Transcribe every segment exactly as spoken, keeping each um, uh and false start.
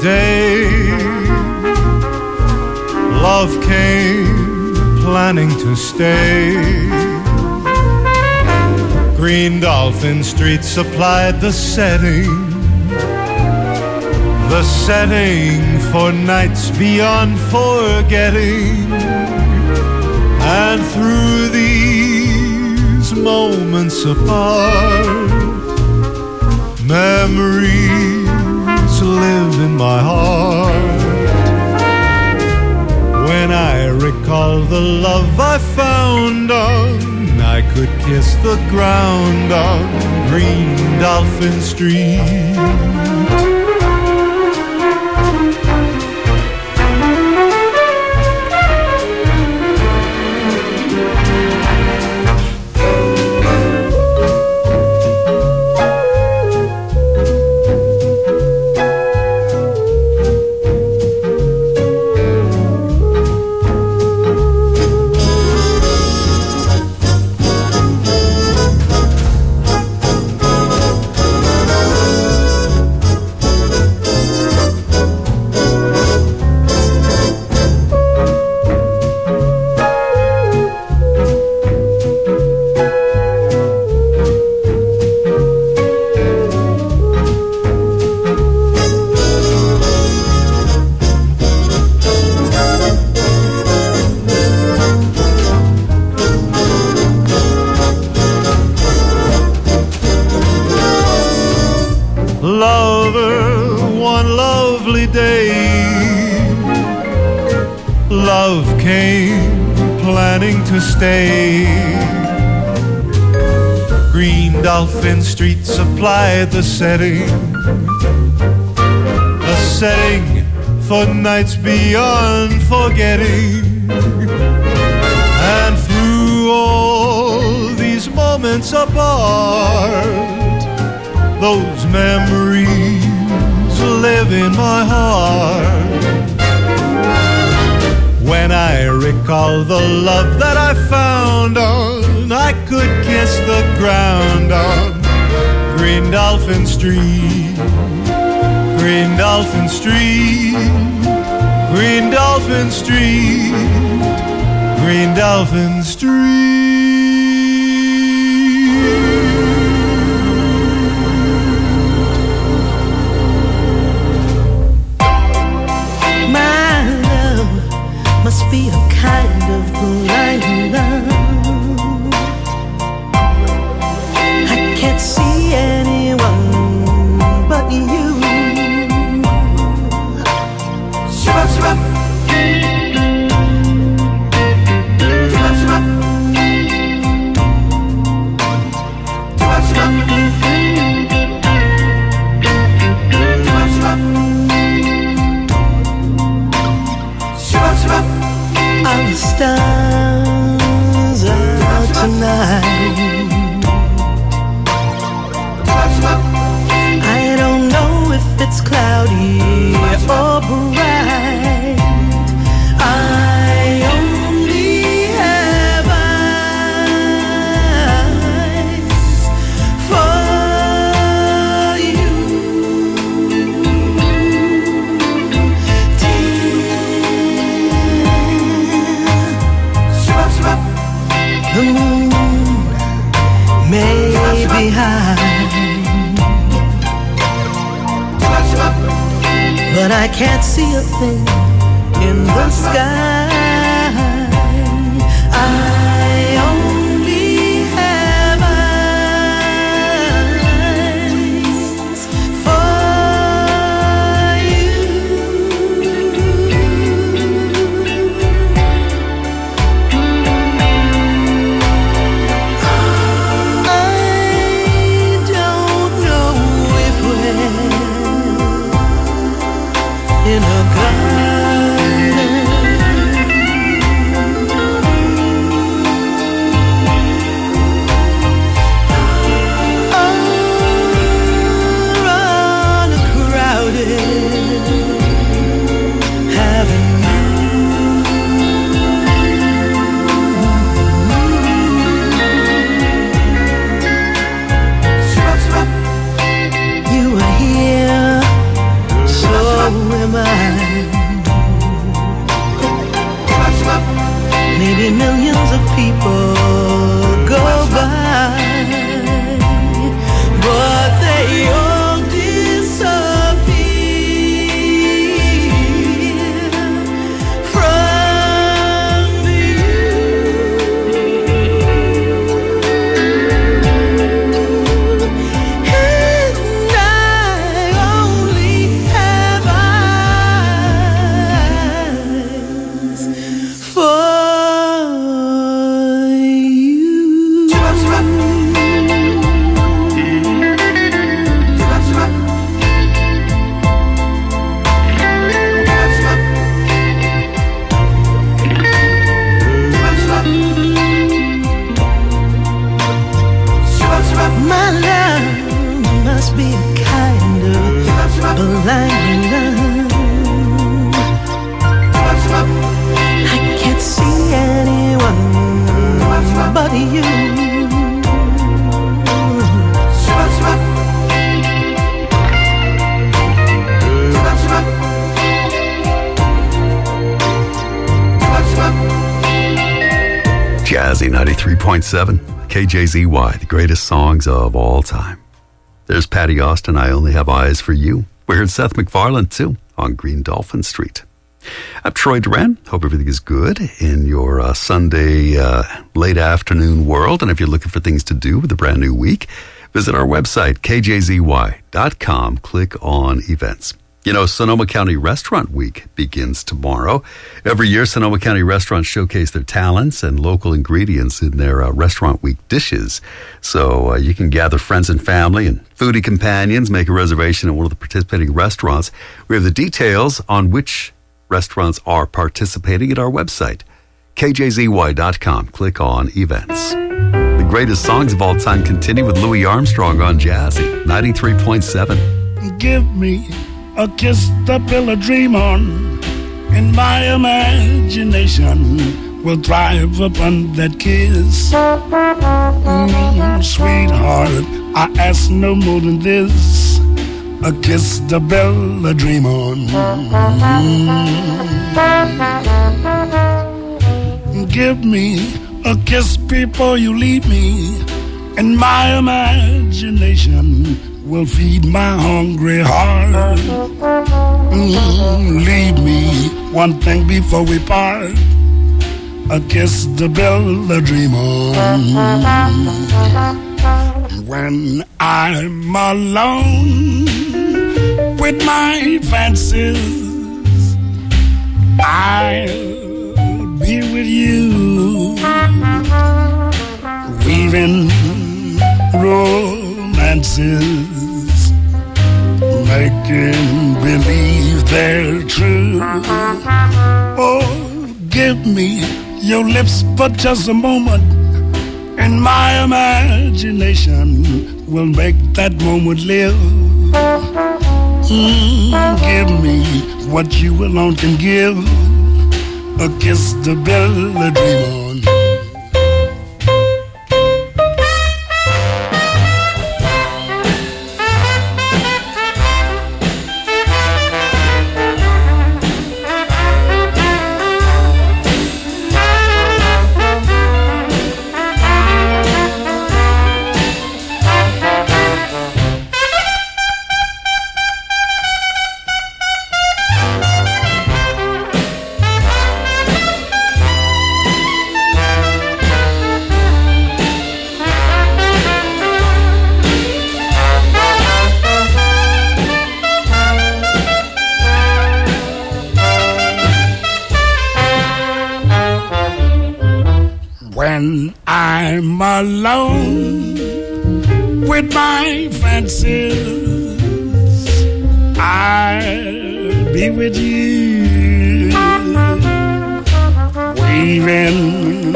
day, love came planning to stay. Green Dolphin Street supplied the setting, the setting for nights beyond forgetting. And through these moments apart, memories live in my heart. When I recall the love I found on, I could kiss the ground on Green Dolphin Street. Love came planning to stay. Green Dolphin Street supplied the setting, a setting for nights beyond forgetting. And through all these moments apart, those memories live in my heart. When I recall the love that I found on, I could kiss the ground on Green Dolphin Street. Green Dolphin Street, Green Dolphin Street, Green Dolphin Street. Must be a kind of blind love. I can't see anyone but you. Shabbat, shabbat. Shabbat, shabbat. Shabbat, shabbat. Shabbat, shabbat. Shabbat, shabbat. Are the stars out tonight? I don't know if it's cloudy or bright. I only have eyes for you. The moon may be high, but I can't see a thing in the sky. I only have eyes for you. In a garden, or on a crowded avenue. You were here so well. mind. Maybe millions of people go by, but they all disappear from view. And I only have eyes for my love must be a kind of blind love. I can't see anyone but you. Jazzy ninety-three point seven, K J Z Y, the greatest songs of all time. There's Patty Austin, I Only Have Eyes for You. We heard Seth MacFarlane, too, on Green Dolphin Street. I'm Troy Duran. Hope everything is good in your uh, Sunday uh, late afternoon world. And if you're looking for things to do with a brand new week, visit our website, K J Z Y dot com. Click on events. You know, Sonoma County Restaurant Week begins tomorrow. Every year, Sonoma County restaurants showcase their talents and local ingredients in their uh, Restaurant Week dishes. So uh, you can gather friends and family and foodie companions, make a reservation at one of the participating restaurants. We have the details on which restaurants are participating at our website, K J Z Y dot com. Click on events. The greatest songs of all time continue with Louis Armstrong on Jazzy ninety-three point seven. Give me a kiss to build a dream on, and my imagination will thrive upon that kiss. Mm, sweetheart, I ask no more than this, a kiss to build a dream on. Mm. Give me a kiss before you leave me, and my imagination will feed my hungry heart. Mm, leave me one thing before we part, a kiss to build a dream on. When I'm alone with my fancies, I'll be with you, weaving romances, making believe they're true. Oh, give me your lips for just a moment, and my imagination will make that moment live. Mm, give me what you alone can give, a kiss to build a dream on. When I'm alone with my fancies, I'll be with you, weaving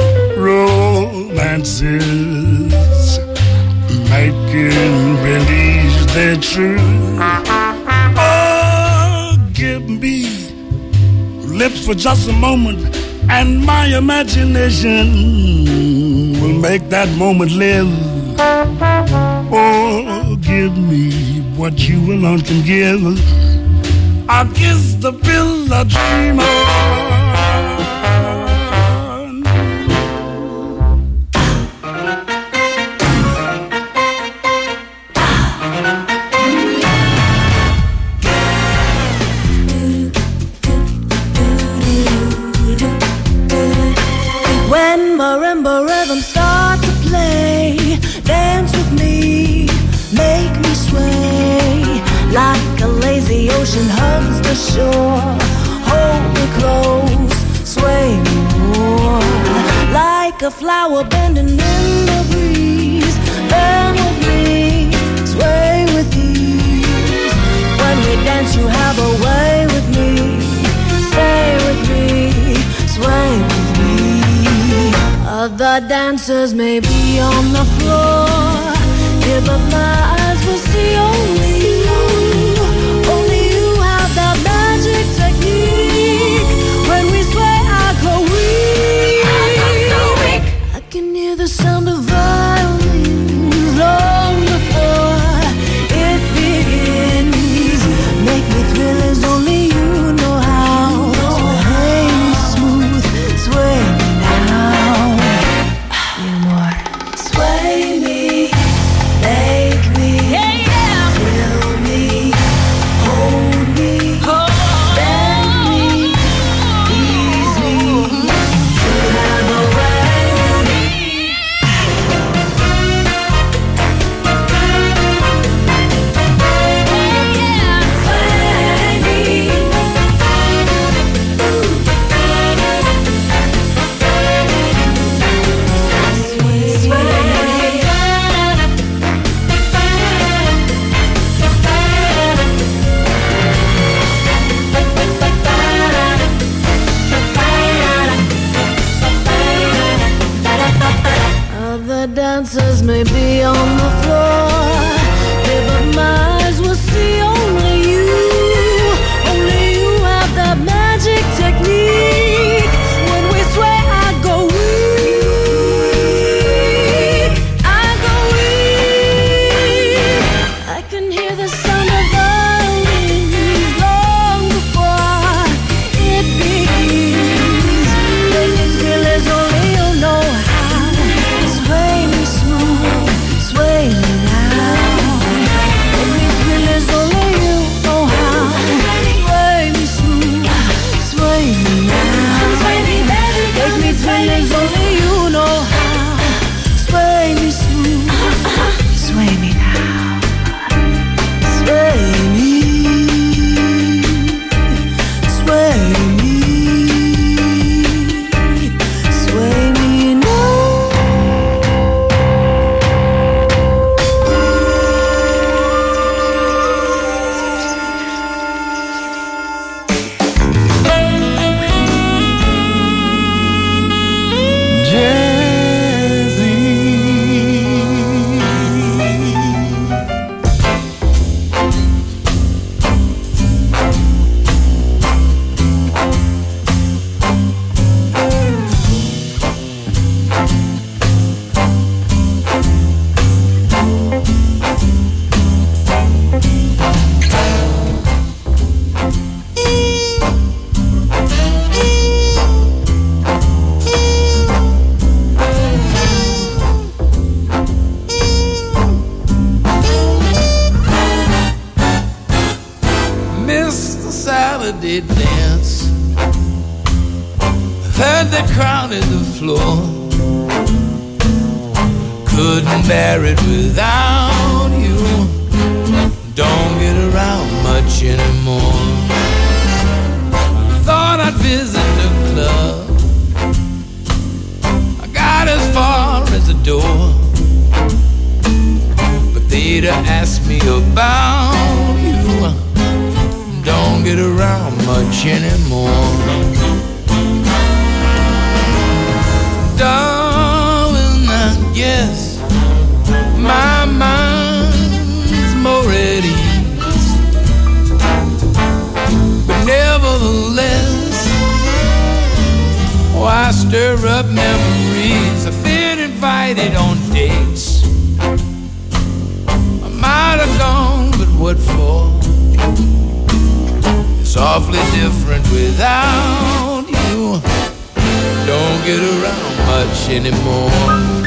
romances, making believe they're true. Oh, give me lips for just a moment, and my imagination will make that moment live. Oh, give me what you alone can give, a I'll kiss the pillow dream on. When marimba rhythms start to play, dance with me, make me sway. Like a lazy ocean hugs the shore, hold me close, sway me more. Like a flower bending in the breeze, bend with me, sway with ease. When we dance you have a way with me, stay with me, sway with me. Other dancers may be on the floor, yeah, but my eyes will see only you. Only you have that magic technique. When we sway, I go weak. I go so weak. I can hear the sound of violins long before it begins. Make me thrill as only you know how. Sway me smooth, sway me now. Yeah, more. Sway me, make me, yeah, yeah. Thrill me, hold me, bend me, ease me. You have a way with me. Yeah, yeah. Sway me. Other dancers may be on the floor, yeah, but my eyes will see only you. Only you have that magic technique. When we sway, I go weak. I go weak. I can hear the sound of violins long before it begins. Make me feel as only you know how. Sway me smooth, sway me now. Make me feel as only you know how. Sway me smooth, sway me now. Make me feel as only you know how. Sway me smooth, sway me now. Sway me, sway me, sway me now. Mister Saturday dance, heard the crowd at the floor. Couldn't bear it without you. Don't get around much anymore. Thought I'd visit the club. I got as far as the door, but they'd have asked me about you. Don't get around much anymore. Darling, I guess my mind's more at ease, but nevertheless, why stir up memories? I've been invited on dates. I might have gone, but what for? It's It's awfully different without you. Don't get around much anymore.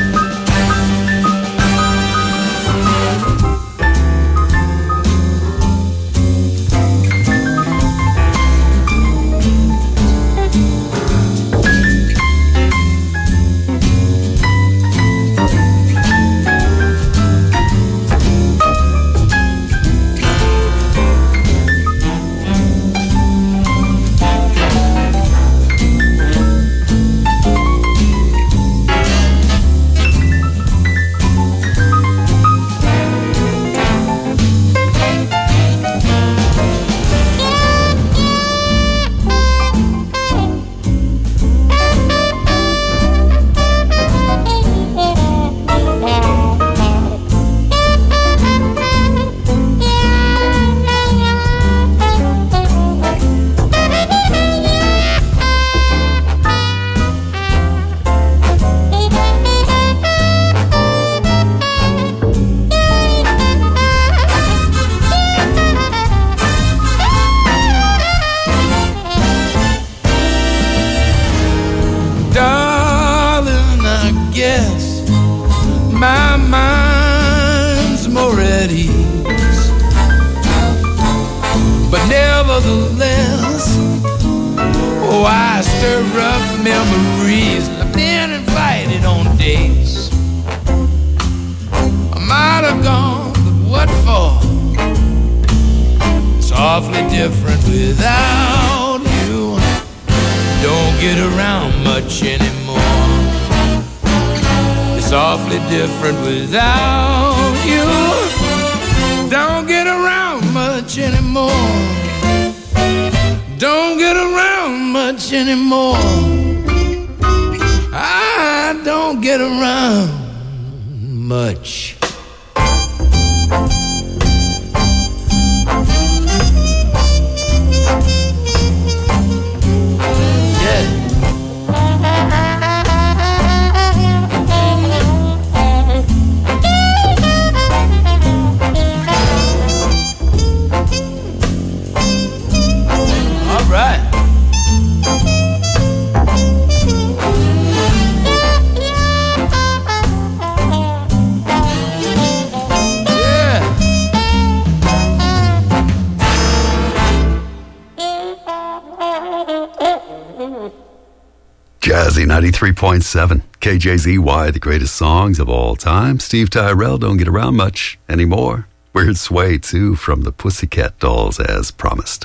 Jazzy ninety-three point seven, K J Z Y, the greatest songs of all time. Steve Tyrell, don't get around much anymore. We heard Sway, too, from the Pussycat Dolls, as promised.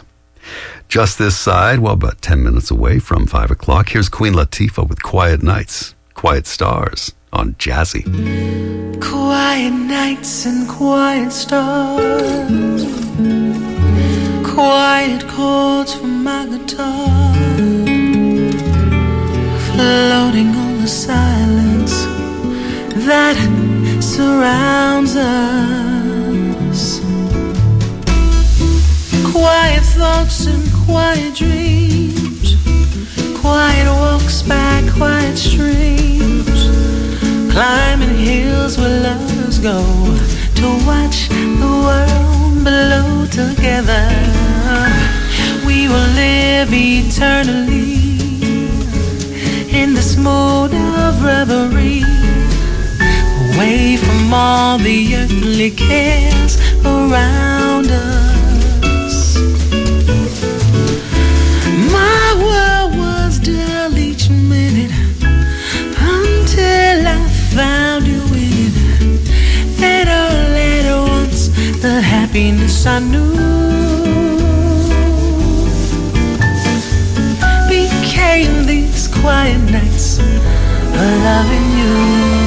Just this side, well, about ten minutes away from five o'clock, here's Queen Latifah with Quiet Nights, Quiet Stars on Jazzy. Quiet nights and quiet stars, quiet chords from my guitar, floating on the silence that surrounds us. Quiet thoughts and quiet dreams, quiet walks by quiet streams, climbing hills where lovers go to watch the world below together. We will live eternally in this mood of reverie, away from all the earthly cares around us. My world was dull each minute until I found you in it, and all at once the happiness I knew became these quiet nights of loving you.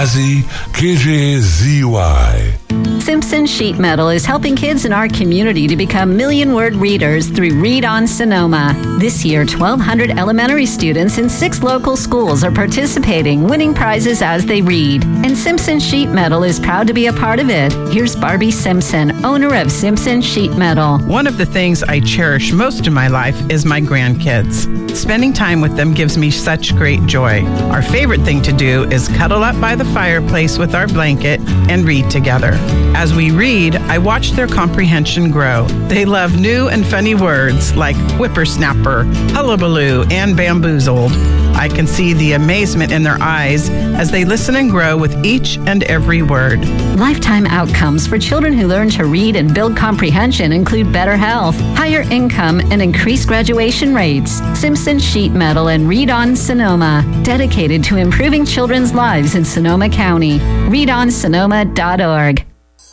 Jazzy, K J Z Y. Simpson Sheet Metal is helping kids in our community to become million-word readers through Read on Sonoma. This year, twelve hundred elementary students in six local schools are participating, winning prizes as they read. And Simpson Sheet Metal is proud to be a part of it. Here's Barbie Simpson, owner of Simpson Sheet Metal. One of the things I cherish most in my life is my grandkids. Spending time with them gives me such great joy. Our favorite thing to do is cuddle up by the fireplace with our blanket and read together. As we read, I watch their comprehension grow. They love new and funny words like whippersnapper, hullabaloo, and bamboozled. I can see the amazement in their eyes as they listen and grow with each and every word. Lifetime outcomes for children who learn to read and build comprehension include better health, higher income, and increased graduation rates. Simpson Sheet Metal and Read on Sonoma, dedicated to improving children's lives in Sonoma County. read on sonoma dot org.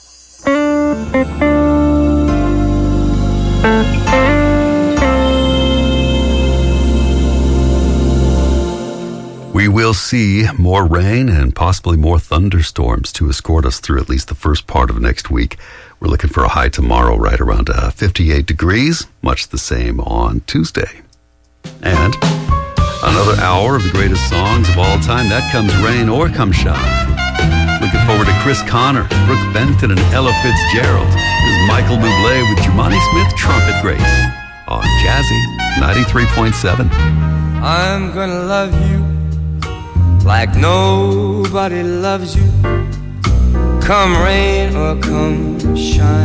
We will see more rain and possibly more thunderstorms to escort us through at least the first part of next week. We're looking for a high tomorrow right around uh, fifty-eight degrees, much the same on Tuesday. And another hour of the greatest songs of all time. That comes rain or come shine. Looking forward to Chris Connor, Brooke Benton, and Ella Fitzgerald. This is Michael Bublé with Jumani Smith Trumpet Grace on Jazzy ninety-three point seven. I'm gonna love you like nobody loves you, come rain or come shine.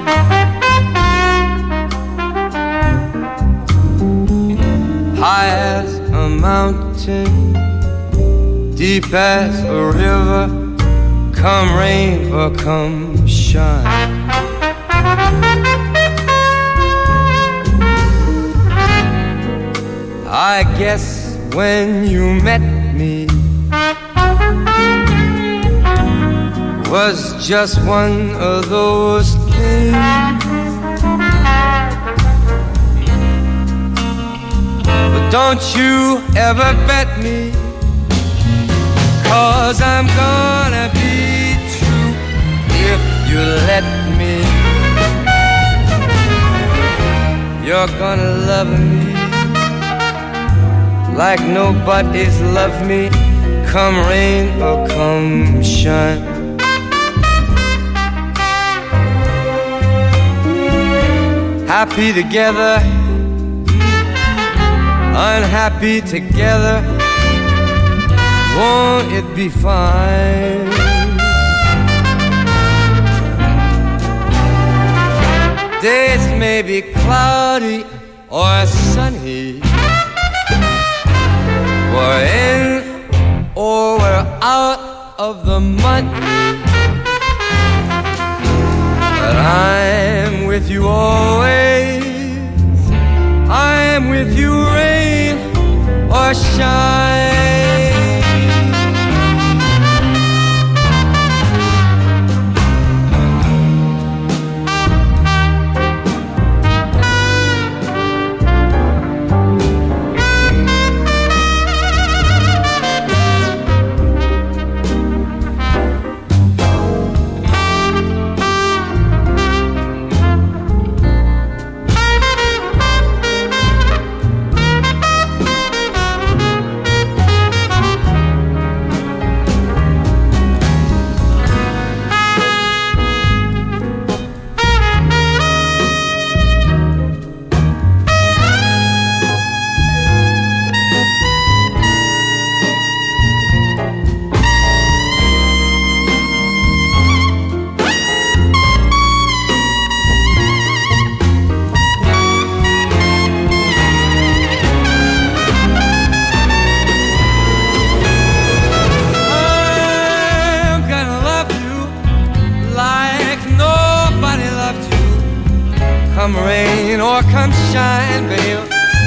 High as a mountain, deep as a river, come rain or come shine. I guess when you met me was just one of those things. But don't you ever bet me, 'cause I'm gonna be true if you let me. You're gonna love me like nobody's loved me, come rain or come shine. Happy together, unhappy together, won't it be fine? Days may be cloudy or sunny, we're in or we're out of the money, but I'm with you always. I'm with you rain or shine. Come rain or come shine, babe.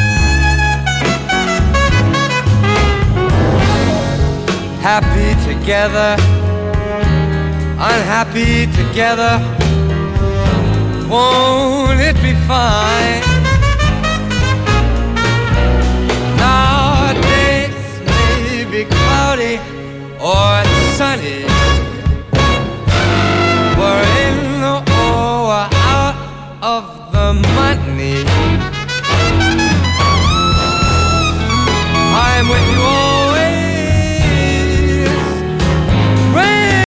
Happy together, unhappy together, won't it be fine? Now days may be cloudy or sunny.